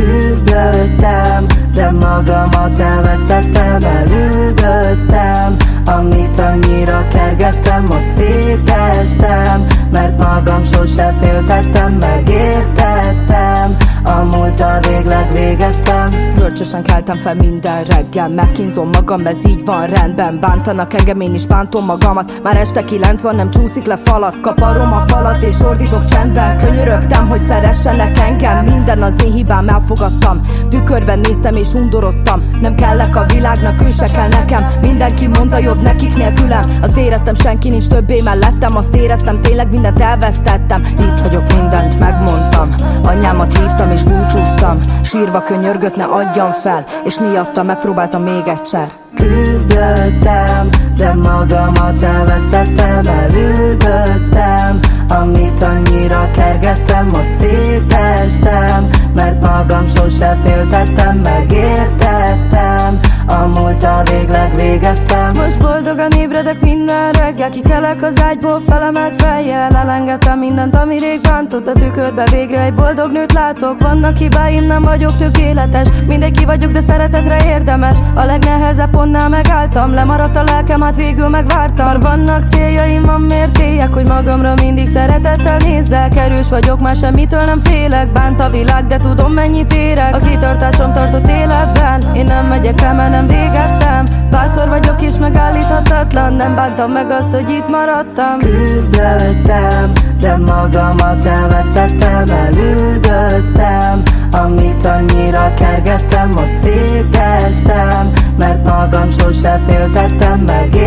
Küzdöttem, de magamat elvesztettem, elüldöztem. Amit annyira kergettem, most szétestem, mert magam sose féltettem, megértettem. A múlttal végleg végeztem. Bölcsösen keltem fel minden reggel, megkínzom magam, ez így van rendben. Bántanak engem, én is bántom magamat. Már este 9 van, nem csúszik le falat. Kaparom a falat és ordítok csendben. Könyörögtem, hogy szeressenek engem. Minden az én hibám, elfogadtam. Tükörben néztem és undorodtam. Nem kellek a világnak, ő se kell nekem. Mindenki mondta, jobb nekik nélkülem. Azt éreztem, senki nincs többé mellettem. Azt éreztem, tényleg mindent elvesztettem. Itt vagyok, mindent megmondtam. Anyámat hívtam és búcsúztam. Sírva könyörgött, ne adjam fel, és miatta megpróbáltam még egyszer. Küzdöttem, de magamat elvesztettem, elüldöztem. Amit annyira kergettem, most szétestem, mert magam sose féltettem, megértettem. A múlttal végleg végeztem. Most boldogan ébredek minden reggel, kikelek az ágyból felemelt fejjel. Elengedtem mindent, ami rég bántott, a tükörbe végre egy boldog nőt látok. Vannak hibáim, nem vagyok tökéletes, mindenki vagyok, de szeretetre érdemes. A legnehezebb pontnál megálltam, lemaradt a lelkem, hát végül megvártam. Már vannak céljaim, van mértélyek, hogy magamra mindig szeretettel nézzek. Erős vagyok, már semmitől nem félek, bánt a világ, de tudom mennyit érek. A kitartásom tartott életben, én nem megyek el, mert nem végeztem. Bátor vagyok és megállíthatatlan, nem bántam meg azt, hogy itt maradtam. Küzdöttem, de magamat elvesztettem, elüldöztem. Amit annyira kergettem, most szétestem, mert magam sose féltettem, meg